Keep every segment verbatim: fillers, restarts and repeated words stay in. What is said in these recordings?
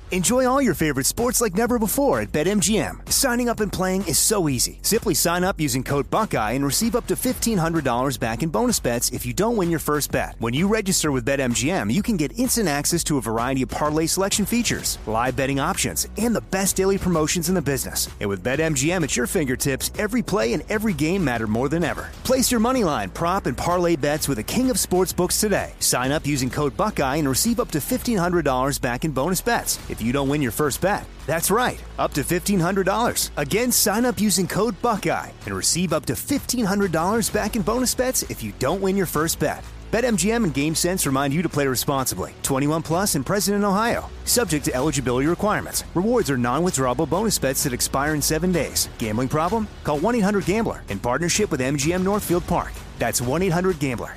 Enjoy all your favorite sports like never before at BetMGM. Signing up and playing is so easy. Simply sign up using code Buckeye and receive up to fifteen hundred dollars back in bonus bets if you don't win your first bet. When you register with BetMGM, you can get instant access to a variety of parlay selection features, live betting options, and the best daily promotions in the business. And with BetMGM at your fingertips, every play and every game matter more than ever. Place your moneyline, prop, and parlay bets with the king of sportsbooks today. Sign up using code Buckeye and receive up to fifteen hundred dollars back in bonus bets if you don't win your first bet. That's right, up to fifteen hundred dollars. Again, sign up using code Buckeye and receive up to fifteen hundred dollars back in bonus bets if you don't win your first bet. BetMGM and GameSense remind you to play responsibly. twenty-one plus and present in Ohio. Subject to eligibility requirements. Rewards are non-withdrawable bonus bets that expire in seven days. Gambling problem? Call one eight hundred gambler in partnership with M G M Northfield Park. That's one eight hundred gambler.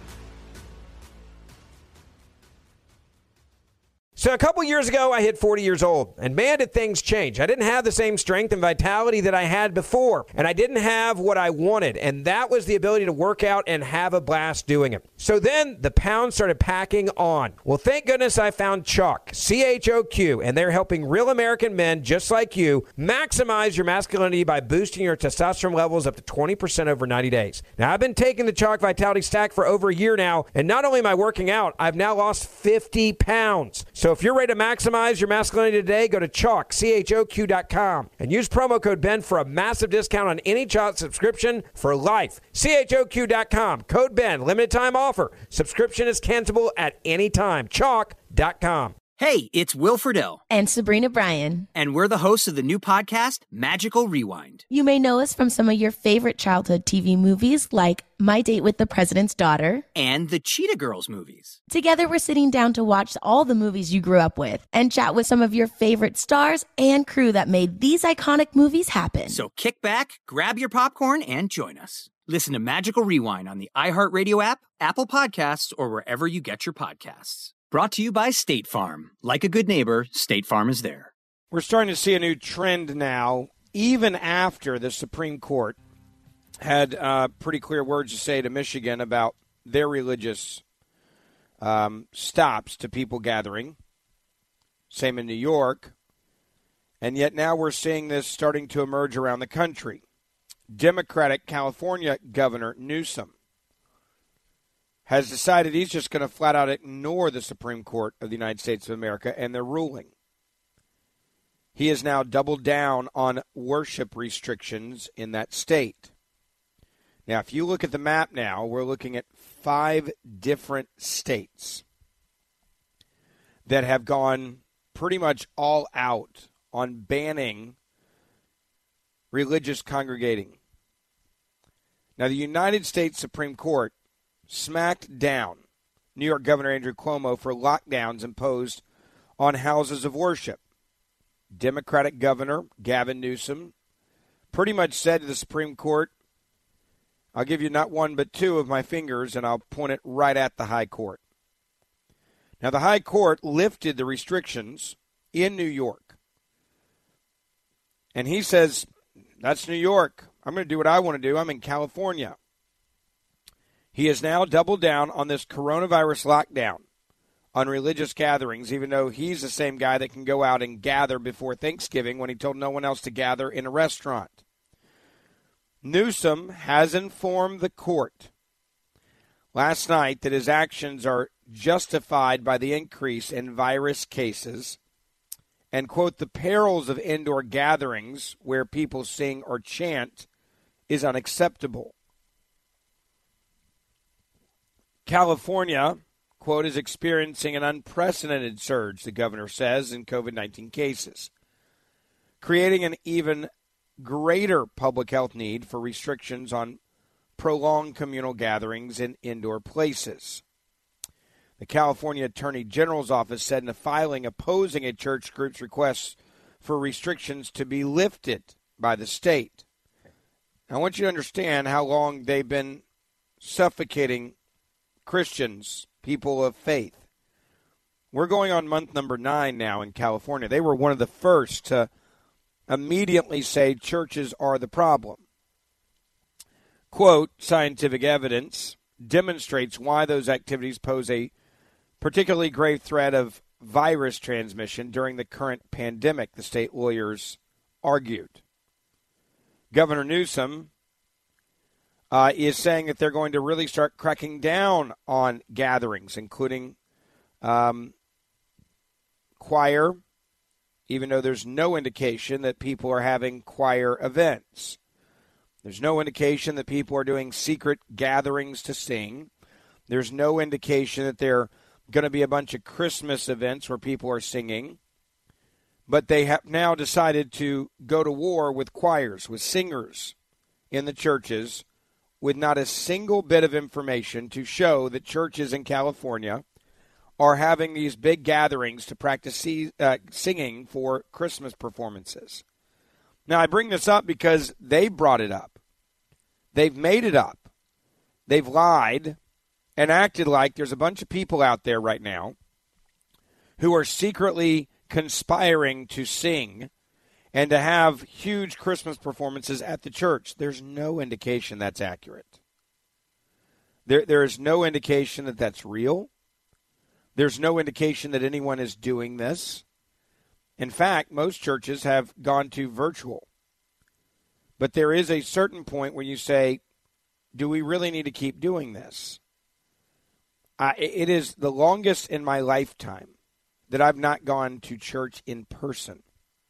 So a couple years ago, I hit forty years old, and man, did things change. I didn't have the same strength and vitality that I had before, and I didn't have what I wanted, and that was the ability to work out and have a blast doing it. So then the pounds started packing on. Well, thank goodness I found Choq, C H O Q, and they're helping real American men just like you maximize your masculinity by boosting your testosterone levels up to twenty percent over ninety days. Now, I've been taking the Choq Vitality Stack for over a year now, and not only am I working out, I've now lost fifty pounds. So if you're ready to maximize your masculinity today, go to Choq, C H O Q dot com, and use promo code Ben for a massive discount on any Choq subscription for life. C H O Q dot com, code Ben, limited time offer. Subscription is cancelable at any time. Choq dot com. Hey, it's Will Friedle. And Sabrina Bryan. And we're the hosts of the new podcast, Magical Rewind. You may know us from some of your favorite childhood T V movies like My Date with the President's Daughter. And the Cheetah Girls movies. Together, we're sitting down to watch all the movies you grew up with and chat with some of your favorite stars and crew that made these iconic movies happen. So kick back, grab your popcorn, and join us. Listen to Magical Rewind on the iHeartRadio app, Apple Podcasts, or wherever you get your podcasts. Brought to you by State Farm. Like a good neighbor, State Farm is there. We're starting to see a new trend now, even after the Supreme Court had uh, pretty clear words to say to Michigan about their religious um, stops to people gathering. Same in New York. And yet now we're seeing this starting to emerge around the country. Democratic California Governor Newsom has decided he's just going to flat out ignore the Supreme Court of the United States of America and their ruling. He has now doubled down on worship restrictions in that state. Now, if you look at the map now, we're looking at five different states that have gone pretty much all out on banning religious congregating. Now, the United States Supreme Court smacked down New York Governor Andrew Cuomo for lockdowns imposed on houses of worship. Democratic Governor Gavin Newsom pretty much said to the Supreme Court, I'll give you not one but two of my fingers, and I'll point it right at the High Court. Now, the High Court lifted the restrictions in New York. And he says, that's New York. I'm going to do what I want to do. I'm in California. He has now doubled down on this coronavirus lockdown on religious gatherings, even though he's the same guy that can go out and gather before Thanksgiving when he told no one else to gather in a restaurant. Newsom has informed the court last night that his actions are justified by the increase in virus cases and, quote, the perils of indoor gatherings where people sing or chant is unacceptable. California, quote, is experiencing an unprecedented surge, the governor says, in covid nineteen cases, creating an even greater public health need for restrictions on prolonged communal gatherings in indoor places. The California Attorney General's office said in a filing opposing a church group's request for restrictions to be lifted by the state. I want you to understand how long they've been suffocating Christians, people of faith. We're going on month number nine now in California. They were one of the first to immediately say churches are the problem. Quote, scientific evidence demonstrates why those activities pose a particularly grave threat of virus transmission during the current pandemic, the state lawyers argued. Governor Newsom uh, is saying that they're going to really start cracking down on gatherings, including um, choir, even though there's no indication that people are having choir events. There's no indication that people are doing secret gatherings to sing. There's no indication that there are going to be a bunch of Christmas events where people are singing. But they have now decided to go to war with choirs, with singers in the churches, with not a single bit of information to show that churches in California are having these big gatherings to practice uh, singing for Christmas performances. Now, I bring this up because they brought it up. They've made it up. They've lied and acted like there's a bunch of people out there right now who are secretly conspiring to sing and to have huge Christmas performances at the church. There's no indication that's accurate. There, there is no indication that that's real. There's no indication that anyone is doing this. In fact, most churches have gone to virtual. But there is a certain point where you say, do we really need to keep doing this? Uh, it is the longest in my lifetime that I've not gone to church in person.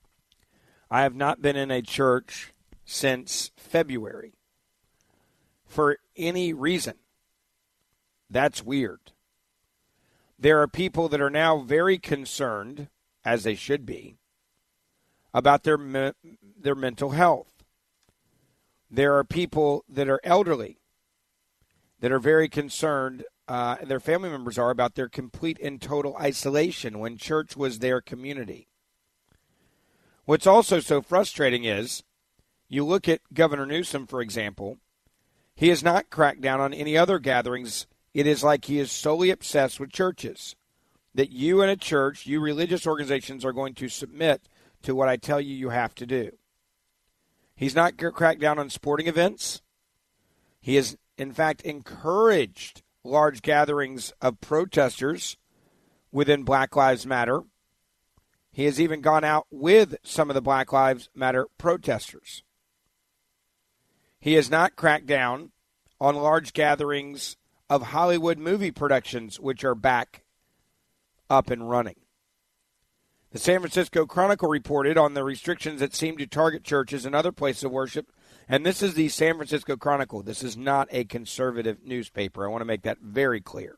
I have not been in a church since February for any reason. That's weird. There are people that are now very concerned, as they should be, about their me- their mental health. There are people that are elderly that are very concerned, uh, and their family members are, about their complete and total isolation when church was their community. What's also so frustrating is, you look at Governor Newsom, for example, he has not cracked down on any other gatherings. It is like he is solely obsessed with churches, that you in a church, you religious organizations are going to submit to what I tell you you have to do. He's not cracked down on sporting events. He has, in fact, encouraged large gatherings of protesters within Black Lives Matter. He has even gone out with some of the Black Lives Matter protesters. He has not cracked down on large gatherings of Hollywood movie productions, which are back up and running. The San Francisco Chronicle reported on the restrictions that seem to target churches and other places of worship. And this is the San Francisco Chronicle. This is not a conservative newspaper. I want to make that very clear.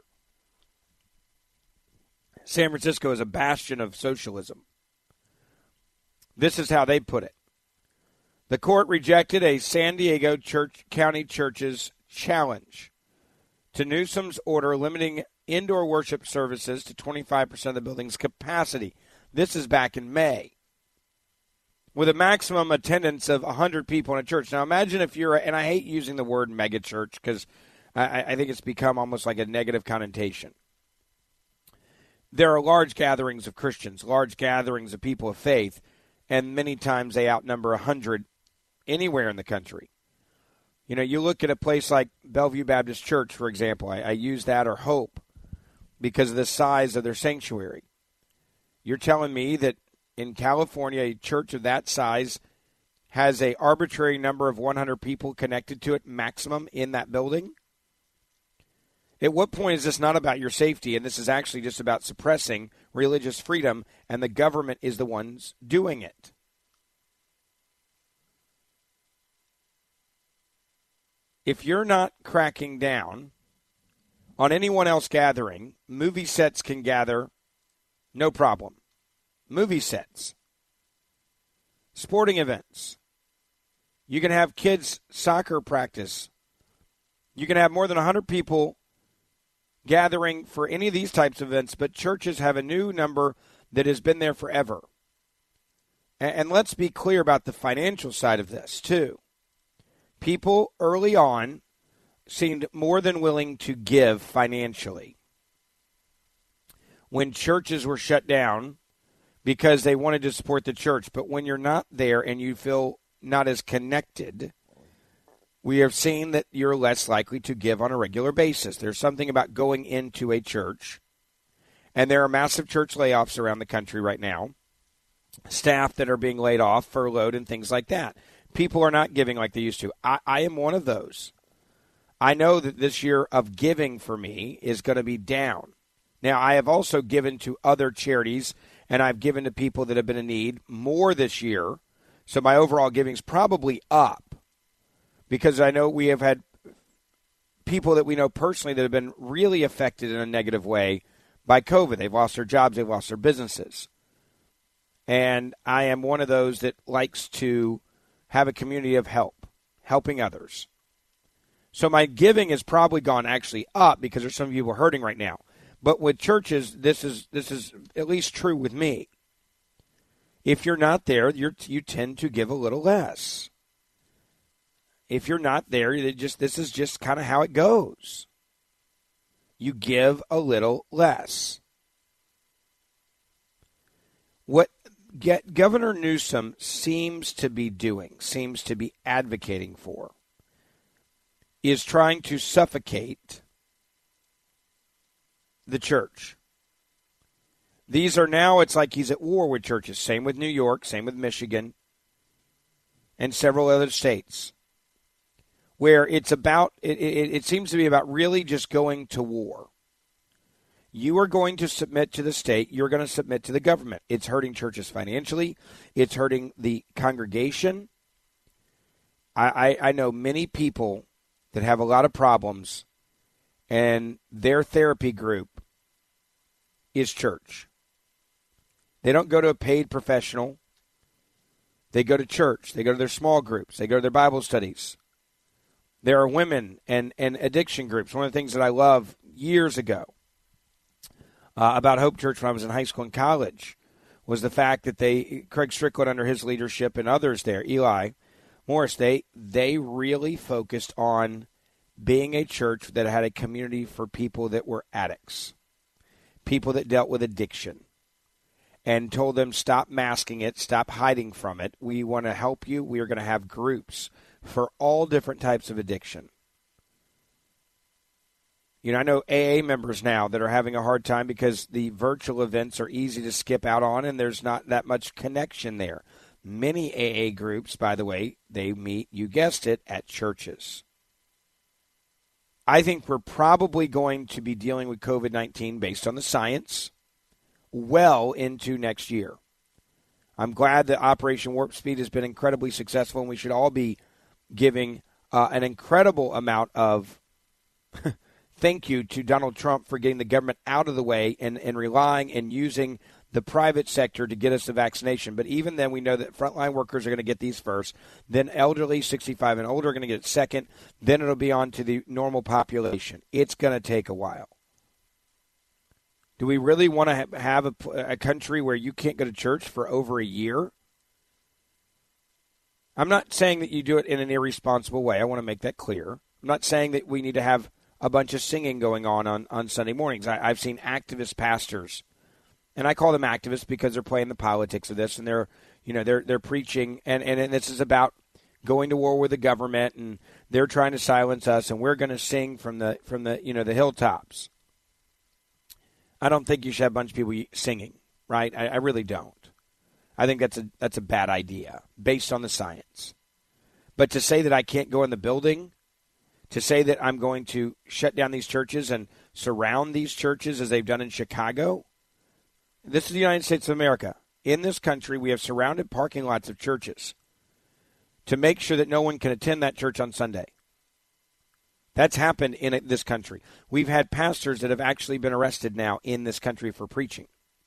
San Francisco is a bastion of socialism. This is how they put it. The court rejected a San Diego church, County church's challenge to Newsom's order limiting indoor worship services to twenty-five percent of the building's capacity. This is back in May, with a maximum attendance of one hundred people in a church. Now imagine if you're, and I hate using the word megachurch because I, I think it's become almost like a negative connotation. There are large gatherings of Christians, large gatherings of people of faith, and many times they outnumber one hundred anywhere in the country. You know, you look at a place like Bellevue Baptist Church, for example. I, I use that, or Hope, because of the size of their sanctuary. You're telling me that in California, a church of that size has an arbitrary number of one hundred people connected to it maximum in that building? At what point is this not about your safety, and this is actually just about suppressing religious freedom, and the government is the ones doing it? If you're not cracking down on anyone else gathering, movie sets can gather, no problem. Movie sets. Sporting events. You can have kids' soccer practice. You can have more than one hundred people gathering for any of these types of events, but churches have a new number that has been there forever. And, and let's be clear about the financial side of this, too. People early on seemed more than willing to give financially when churches were shut down because they wanted to support the church. But when you're not there and you feel not as connected, we have seen that you're less likely to give on a regular basis. There's something about going into a church And there are massive church layoffs around the country right now. Staff that are being laid off, furloughed, and things like that. People are not giving like they used to. I, I am one of those. I know that this year of giving for me is going to be down. Now, I have also given to other charities, and I've given to people that have been in need more this year. So my overall giving is probably up because I know we have had people that we know personally that have been really affected in a negative way by COVID. They've lost their jobs. They've lost their businesses. And I am one of those that likes to have a community of help, helping others. So my giving has probably gone actually up because there's some people hurting right now. But with churches, this is this is at least true with me. If you're not there, you're, you tend to give a little less. If you're not there, you just this is just kind of how it goes. You give a little less. What get, Governor Newsom seems to be doing, seems to be advocating for, is trying to suffocate the church. These are now, it's like he's at war with churches. Same with New York, same with Michigan, and several other states, where it's about, it, it, it seems to be about really just going to war. You are going to submit to the state. You're going to submit to the government. It's hurting churches financially. It's hurting the congregation. I, I, I know many people that have a lot of problems, and their therapy group is church. They don't go to a paid professional. They go to church. They go to their small groups. They go to their Bible studies. There are women and, and addiction groups. One of the things that I love years ago uh, about Hope Church when I was in high school and college was the fact that they, Craig Strickland under his leadership and others there, Eli Morris, they, they really focused on being a church that had a community for people that were addicts, people that dealt with addiction, and told them stop masking it, stop hiding from it. We want to help you. We are going to have groups for all different types of addiction. You know, I know A A members now that are having a hard time because the virtual events are easy to skip out on and there's not that much connection there. Many A A groups, by the way, they meet, you guessed it, at churches. I think we're probably going to be dealing with COVID nineteen based on the science well into next year. I'm glad that Operation Warp Speed has been incredibly successful, and we should all be giving uh, an incredible amount of thank you to Donald Trump for getting the government out of the way and, and relying and using the private sector to get us the vaccination. But even then, we know that frontline workers are going to get these first. Then elderly, sixty-five and older, are going to get it second. Then it'll be on to the normal population. It's going to take a while. Do we really want to ha- have a, a country where you can't go to church for over a year? I'm not saying that you do it in an irresponsible way. I want to make that clear. I'm not saying that we need to have a bunch of singing going on on, on Sunday mornings. I, I've seen activist pastors, and I call them activists because they're playing the politics of this, and they're, you know, they're they're preaching, and, and, and this is about going to war with the government, and they're trying to silence us, and we're going to sing from the from the you know the hilltops. I don't think you should have a bunch of people singing, right? I, I really don't. I think that's a that's a bad idea based on the science. But to say that I can't go in the building, to say that I'm going to shut down these churches and surround these churches as they've done in Chicago, this is the United States of America. In this country, we have surrounded parking lots of churches to make sure that no one can attend that church on Sunday. That's happened in this country. We've had pastors that have actually been arrested now in this country for preaching.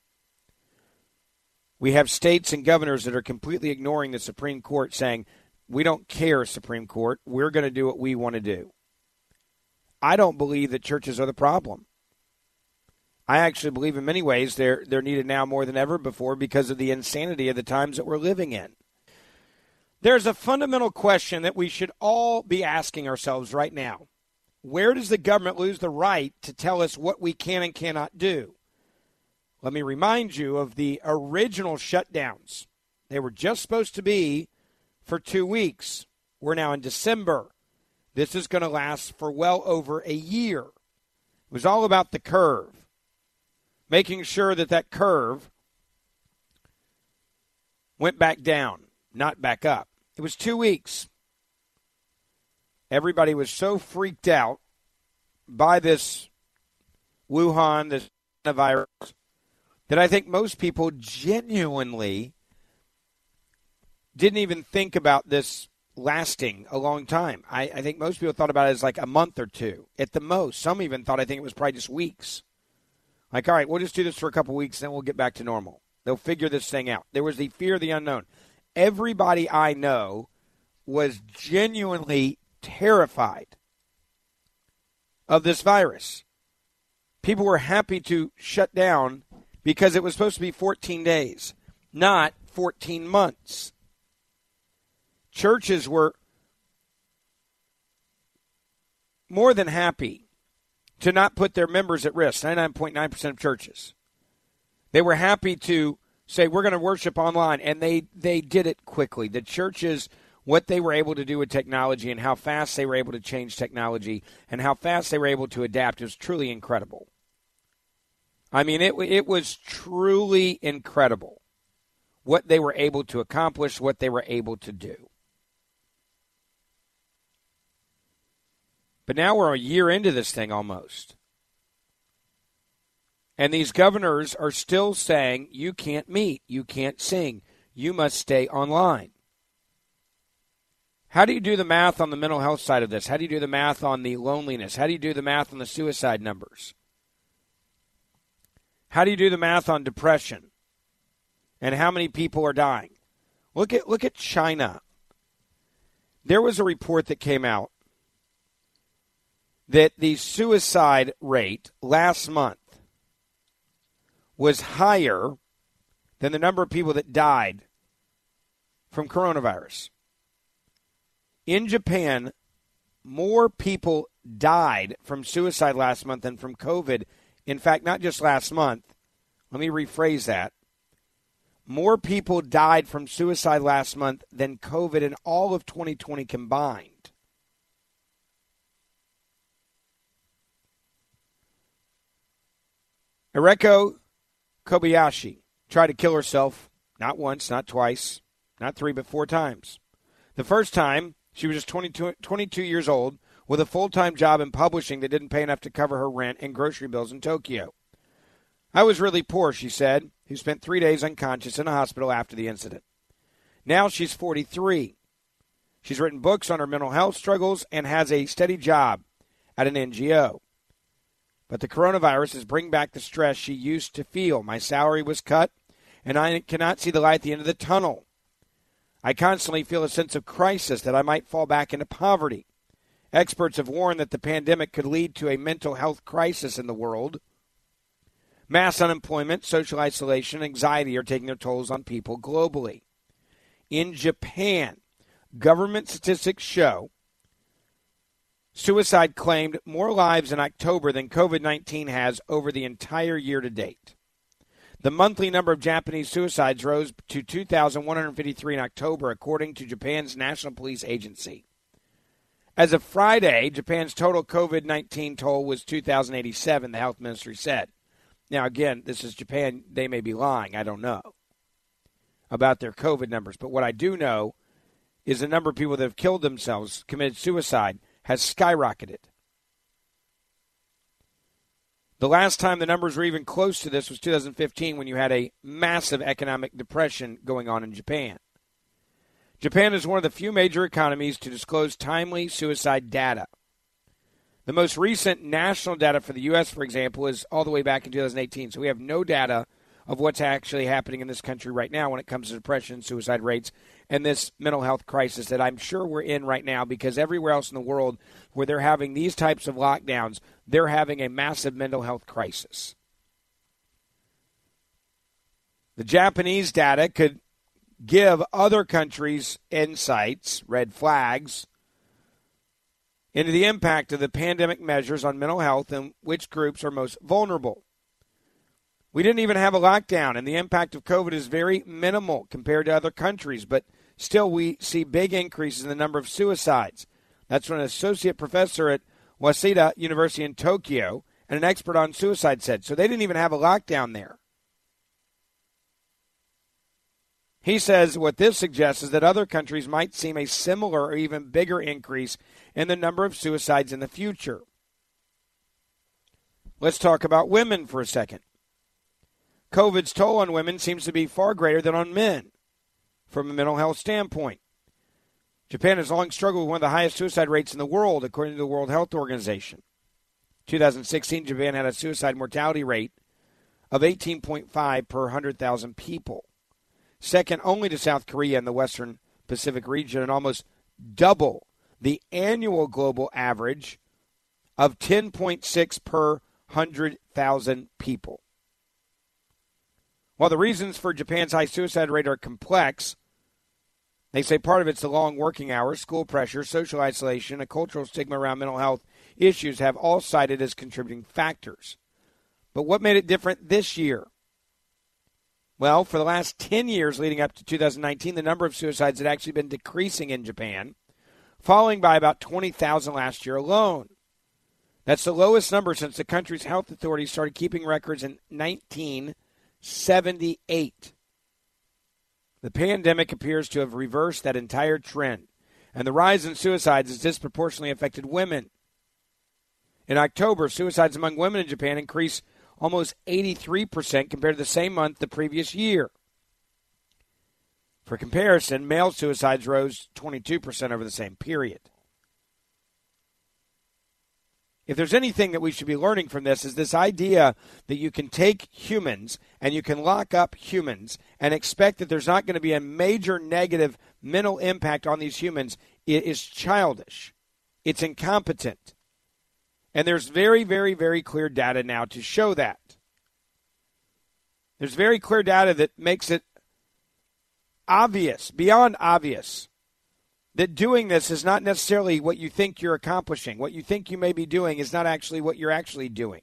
We have states and governors that are completely ignoring the Supreme Court, saying, we don't care, Supreme Court. We're going to do what we want to do. I don't believe that churches are the problem. I actually believe in many ways they're, they're needed now more than ever before because of the insanity of the times that we're living in. There's a fundamental question that we should all be asking ourselves right now. Where does the government lose the right to tell us what we can and cannot do? Let me remind you of the original shutdowns. They were just supposed to be for two weeks. We're now in December. This is going to last for well over a year. It was all about the curve. making sure that that curve went back down, not back up. It was two weeks. Everybody was so freaked out by this Wuhan, this virus, that I think most people genuinely didn't even think about this lasting a long time. I, I think most people thought about it as like a month or two at the most. Some even thought I think it was probably just weeks. Like, all right, we'll just do this for a couple weeks, then we'll get back to normal. They'll figure this thing out. There was the fear of the unknown. Everybody I know was genuinely terrified of this virus. People were happy to shut down because it was supposed to be fourteen days, not fourteen months. Churches were more than happy to not put their members at risk, ninety-nine point nine percent of churches. They were happy to say, we're going to worship online, and they, they did it quickly. The churches, what they were able to do with technology and how fast they were able to change technology and how fast they were able to adapt was truly incredible. I mean, it it was truly incredible what they were able to accomplish, what they were able to do. But now we're a year into this thing almost. And these governors are still saying, you can't meet, you can't sing, you must stay online. How do you do the math on the mental health side of this? How do you do the math on the loneliness? How do you do the math on the suicide numbers? How do you do the math on depression? And how many people are dying? Look at look at China. There was a report that came out that the suicide rate last month was higher than the number of people that died from coronavirus. In Japan, more people died from suicide last month than from COVID. In fact, not just last month. Let me rephrase that. More people died from suicide last month than COVID in all of twenty twenty combined. Eriko Kobayashi tried to kill herself, not once, not twice, not three, but four times. The first time, she was just twenty-two, twenty-two years old with a full-time job in publishing that didn't pay enough to cover her rent and grocery bills in Tokyo. I was really poor, she said, who spent three days unconscious in a hospital after the incident. Now she's forty-three. She's written books on her mental health struggles and has a steady job at an N G O. But the coronavirus is bringing back the stress she used to feel. My salary was cut, and I cannot see the light at the end of the tunnel. I constantly feel a sense of crisis that I might fall back into poverty. Experts have warned that the pandemic could lead to a mental health crisis in the world. Mass unemployment, social isolation, anxiety are taking their tolls on people globally. In Japan, government statistics show suicide claimed more lives in October than COVID nineteen has over the entire year to date. The monthly number of Japanese suicides rose to two thousand one hundred fifty-three in October, according to Japan's National Police Agency. As of Friday, Japan's total COVID nineteen toll was two thousand eighty-seven, the health ministry said. Now, again, this is Japan. They may be lying. I don't know about their COVID numbers. But what I do know is the number of people that have killed themselves, committed suicide, has skyrocketed. The last time the numbers were even close to this was two thousand fifteen, when you had a massive economic depression going on in Japan. Japan is one of the few major economies to disclose timely suicide data. The most recent national data for the U S, for example, is all the way back in two thousand eighteen. So we have no data of what's actually happening in this country right now when it comes to depression, suicide rates, and this mental health crisis that I'm sure we're in right now, because everywhere else in the world where they're having these types of lockdowns, they're having a massive mental health crisis. The Japanese data could give other countries insights, red flags, into the impact of the pandemic measures on mental health and which groups are most vulnerable. We didn't even have a lockdown, and the impact of COVID is very minimal compared to other countries, but still we see big increases in the number of suicides. That's what an associate professor at Waseda University in Tokyo and an expert on suicide said. So they didn't even have a lockdown there. He says what this suggests is that other countries might see a similar or even bigger increase in the number of suicides in the future. Let's talk about women for a second. COVID's toll on women seems to be far greater than on men from a mental health standpoint. Japan has long struggled with one of the highest suicide rates in the world, according to the World Health Organization. In twenty sixteen, Japan had a suicide mortality rate of eighteen point five per one hundred thousand people, second only to South Korea and the Western Pacific region, and almost double the annual global average of ten point six per one hundred thousand people. While the reasons for Japan's high suicide rate are complex, they say part of it's the long working hours, school pressure, social isolation, a cultural stigma around mental health issues have all cited as contributing factors. But what made it different this year? Well, for the last ten years leading up to two thousand nineteen, the number of suicides had actually been decreasing in Japan, falling by about twenty thousand last year alone. That's the lowest number since the country's health authorities started keeping records in nineteen seventy-eight. The pandemic appears to have reversed that entire trend, and the rise in suicides has disproportionately affected women. In October, suicides among women in Japan increased almost eighty-three percent compared to the same month the previous year. For comparison, male suicides rose twenty-two percent over the same period. If there's anything that we should be learning from this, is this idea that you can take humans and you can lock up humans and expect that there's not going to be a major negative mental impact on these humans. It is childish. It's incompetent. And there's very, very, very clear data now to show that. There's very clear data that makes it obvious, beyond obvious, that doing this is not necessarily what you think you're accomplishing. What you think you may be doing is not actually what you're actually doing.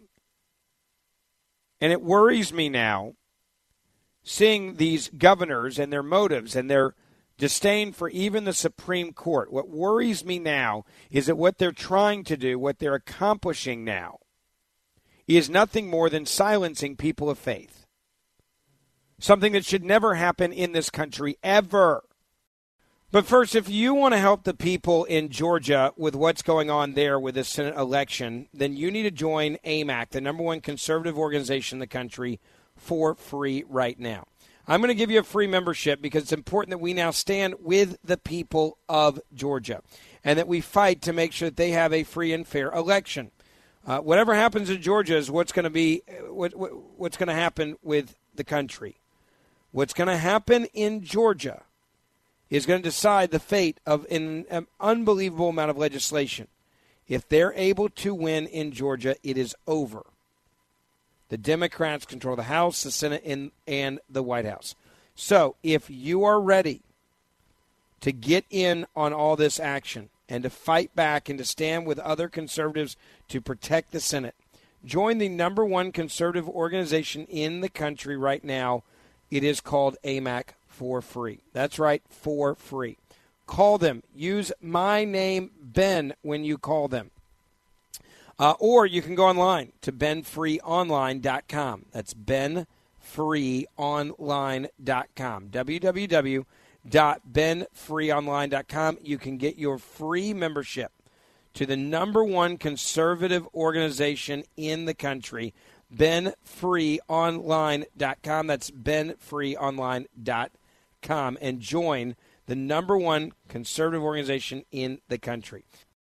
And it worries me now, seeing these governors and their motives and their disdain for even the Supreme Court. What worries me now is that what they're trying to do, what they're accomplishing now, is nothing more than silencing people of faith. Something that should never happen in this country, ever. But first, if you want to help the people in Georgia with what's going on there with the Senate election, then you need to join A M A C, the number one conservative organization in the country, for free right now. I'm going to give you a free membership because it's important that we now stand with the people of Georgia and that we fight to make sure that they have a free and fair election. Uh, whatever happens in Georgia is what's going to be what, what, what's going to happen with the country. What's going to happen in Georgia is going to decide the fate of an, an unbelievable amount of legislation. If they're able to win in Georgia, it is over. The Democrats control the House, the Senate, and, and the White House. So if you are ready to get in on all this action and to fight back and to stand with other conservatives to protect the Senate, join the number one conservative organization in the country right now. It is called A M A C. For free. That's right, for free. Call them. Use my name, Ben, when you call them. Uh, or you can go online to ben free online dot com. That's ben free online dot com. w w w dot ben free online dot com. You can get your free membership to the number one conservative organization in the country, ben free online dot com. That's ben free online dot com. Come and join the number one conservative organization in the country.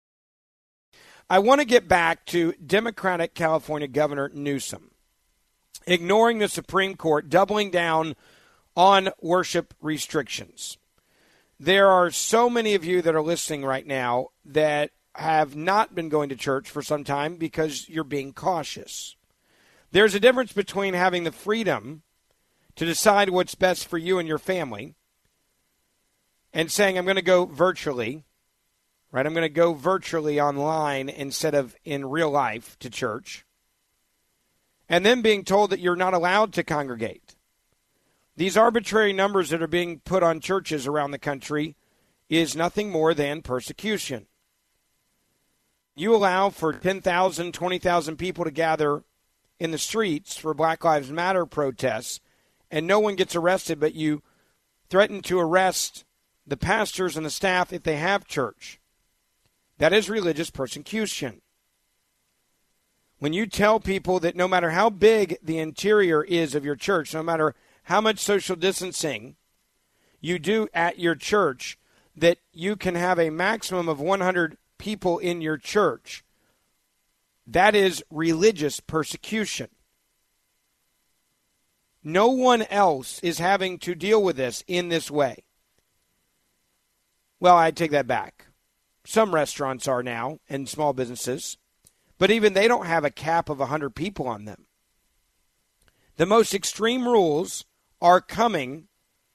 I want to get back to Democratic California Governor Newsom, ignoring the Supreme Court, doubling down on worship restrictions. There are so many of you that are listening right now that have not been going to church for some time because you're being cautious. There's a difference between having the freedom to decide what's best for you and your family and saying, I'm going to go virtually, right? I'm going to go virtually online instead of in real life to church. And then being told that you're not allowed to congregate. These arbitrary numbers that are being put on churches around the country is nothing more than persecution. You allow for ten thousand, twenty thousand people to gather in the streets for Black Lives Matter protests, and no one gets arrested, but you threaten to arrest the pastors and the staff if they have church. That is religious persecution. When you tell people that no matter how big the interior is of your church, no matter how much social distancing you do at your church, that you can have a maximum of one hundred people in your church, that is religious persecution. No one else is having to deal with this in this way. Well, I take that back. Some restaurants are now, and small businesses, but even they don't have a cap of one hundred people on them. The most extreme rules are coming,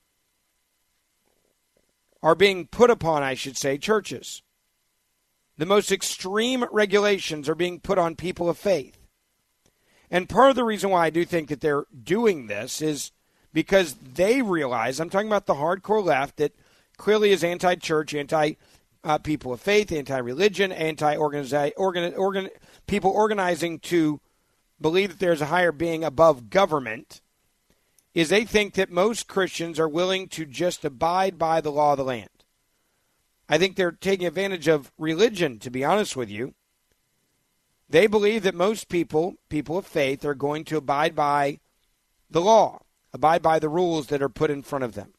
are being put upon, I should say, churches. The most extreme regulations are being put on people of faith. And part of the reason why I do think that they're doing this is because they realize, I'm talking about the hardcore left that clearly is anti-church, anti-people uh, of faith, anti-religion, anti-organize, organ, organ, people organizing to believe that there's a higher being above government, is they think that most Christians are willing to just abide by the law of the land. I think they're taking advantage of religion, to be honest with you. They believe that most people, people of faith, are going to abide by the law, abide by the rules that are put in front of them.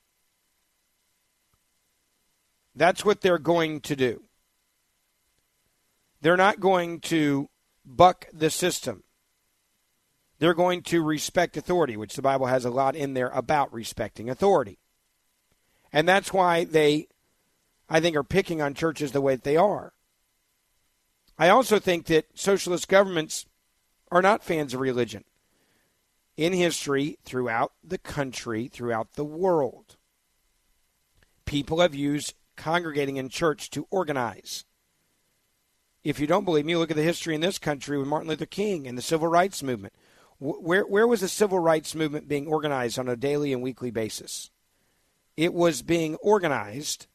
That's what they're going to do. They're not going to buck the system. They're going to respect authority, which the Bible has a lot in there about respecting authority. And that's why they, I think, are picking on churches the way that they are. I also think that socialist governments are not fans of religion. In history, throughout the country, throughout the world, people have used congregating in church to organize. If you don't believe me, look at the history in this country with Martin Luther King and the Civil Rights Movement. Where, where was the Civil Rights Movement being organized on a daily and weekly basis? It was being organized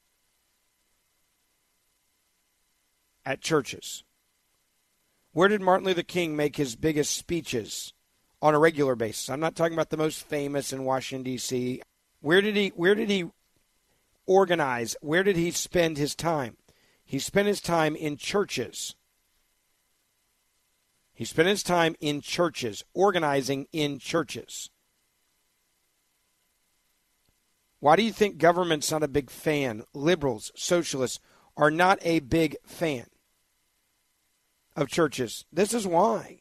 at churches. Where did Martin Luther King make his biggest speeches on a regular basis? I'm not talking about the most famous in Washington, D C Where did he, where did he organize? Where did he spend his time? He spent his time in churches. He spent his time in churches, organizing in churches. Why do you think government's not a big fan? Liberals, socialists are not a big fan of churches. This is why.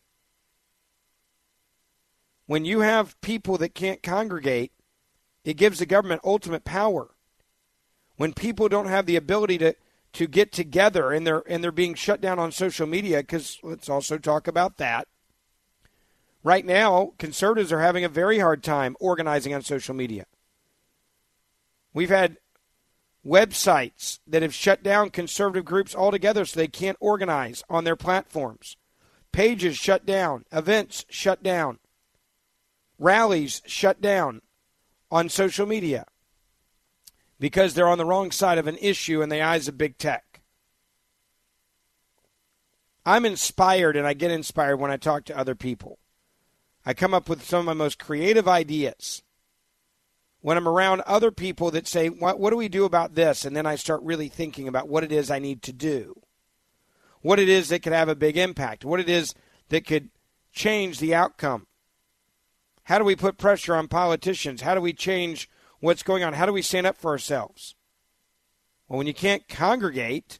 When you have people that can't congregate, it gives the government ultimate power. When people don't have the ability to, to get together and they're, and they're being shut down on social media, because let's also talk about that. Right now, conservatives are having a very hard time organizing on social media. We've had websites that have shut down conservative groups altogether so they can't organize on their platforms. Pages shut down. Events shut down. Rallies shut down on social media because they're on the wrong side of an issue in the eyes of big tech. I'm inspired, and I get inspired when I talk to other people. I come up with some of my most creative ideas when I'm around other people that say, what, what do we do about this? And then I start really thinking about what it is I need to do, what it is that could have a big impact, what it is that could change the outcome. How do we put pressure on politicians? How do we change what's going on? How do we stand up for ourselves? Well, when you can't congregate,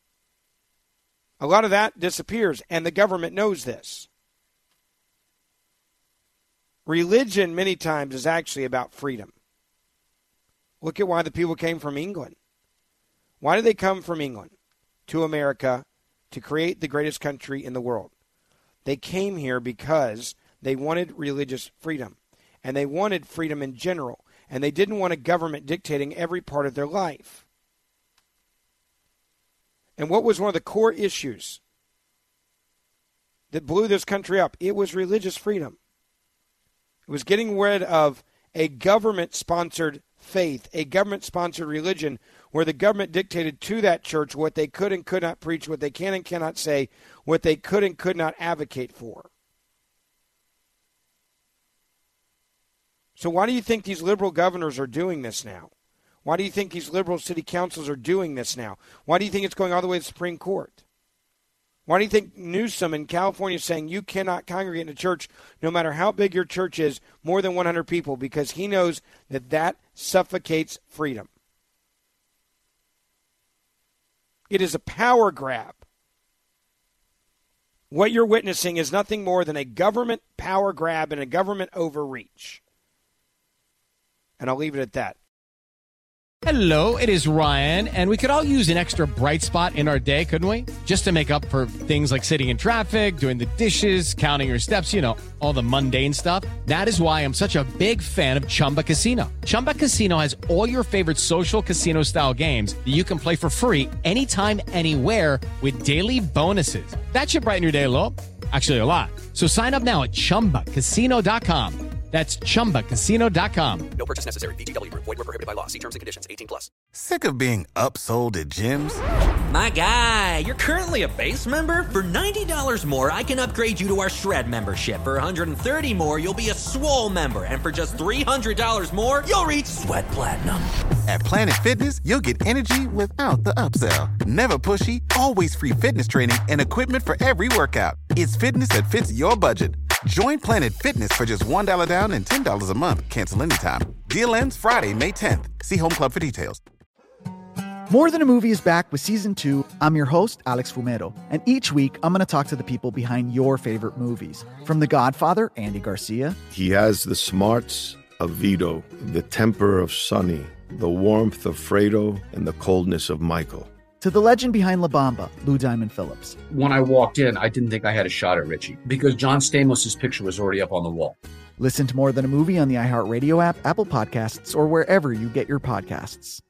a lot of that disappears, and the government knows this. Religion, many times, is actually about freedom. Look at why the people came from England. Why did they come from England to America to create the greatest country in the world? They came here because they wanted religious freedom, and they wanted freedom in general, and they didn't want a government dictating every part of their life. And what was one of the core issues that blew this country up? It was religious freedom. It was getting rid of a government-sponsored faith, a government-sponsored religion where the government dictated to that church what they could and could not preach, what they can and cannot say, what they could and could not advocate for. So why do you think these liberal governors are doing this now? Why do you think these liberal city councils are doing this now? Why do you think it's going all the way to the Supreme Court? Why do you think Newsom in California is saying you cannot congregate in a church, no matter how big your church is, more than one hundred people, because he knows that that suffocates freedom? It is a power grab. What you're witnessing is nothing more than a government power grab and a government overreach. And I'll leave it at that. Hello, it is Ryan, and we could all use an extra bright spot in our day, couldn't we? Just to make up for things like sitting in traffic, doing the dishes, counting your steps, you know, all the mundane stuff. That is why I'm such a big fan of Chumba Casino. Chumba Casino has all your favorite social casino-style games that you can play for free anytime, anywhere with daily bonuses. That should brighten your day a little. Actually, a lot. So sign up now at chumba casino dot com. That's chumba casino dot com. No purchase necessary. V G W Group. Void where prohibited by law. See terms and conditions. eighteen plus. Sick of being upsold at gyms? My guy, you're currently a base member? For ninety dollars more, I can upgrade you to our Shred membership. For one hundred thirty dollars more, you'll be a Swole member. And for just three hundred dollars more, you'll reach Sweat Platinum. At Planet Fitness, you'll get energy without the upsell. Never pushy, always free fitness training and equipment for every workout. It's fitness that fits your budget. Join Planet Fitness for just one dollar down and ten dollars a month. Cancel anytime. Deal ends Friday, May tenth. See Home Club for details. More Than a Movie is back with Season two. I'm your host, Alex Fumero. And each week, I'm going to talk to the people behind your favorite movies. From The Godfather, Andy Garcia. He has the smarts of Vito, the temper of Sonny, the warmth of Fredo, and the coldness of Michael. To the legend behind La Bamba, Lou Diamond Phillips. When I walked in, I didn't think I had a shot at Richie because John Stamos' picture was already up on the wall. Listen to More Than a Movie on the iHeartRadio app, Apple Podcasts, or wherever you get your podcasts.